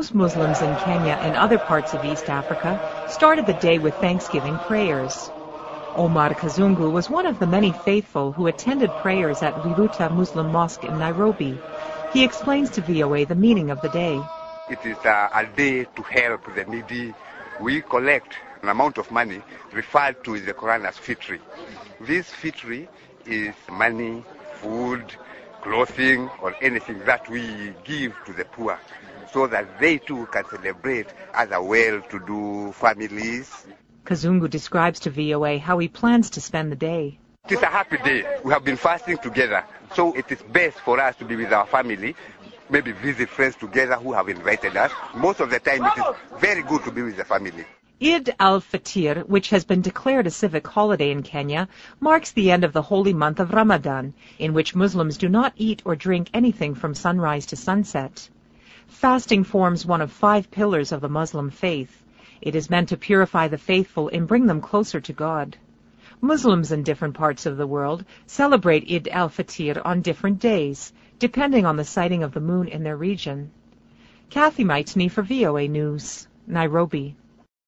Most Muslims in Kenya and other parts of East Africa started the day with Thanksgiving prayers. Omar Kazungu was one of the many faithful who attended prayers at Wiluta Muslim Mosque in Nairobi. He explains to VOA the meaning of the day. It is a day to help the needy. We collect an amount of money referred to in the Quran as fitri. This fitri is money, food, clothing, or anything that we give to the poor so that they too can celebrate other well-to-do families. Kazungu describes to VOA how he plans to spend the day. It is a happy day. We have been fasting together, so it is best for us to be with our family, maybe visit friends together who have invited us. Most of the time it is very good to be with the family. Eid al-Fitr, which has been declared a civic holiday in Kenya, marks the end of the holy month of Ramadan, in which Muslims do not eat or drink anything from sunrise to sunset. Fasting forms one of 5 pillars of the Muslim faith. It is meant to purify the faithful and bring them closer to God. Muslims in different parts of the world celebrate Eid al-Fitr on different days, depending on the sighting of the moon in their region. Kathy Maitney for VOA News, Nairobi.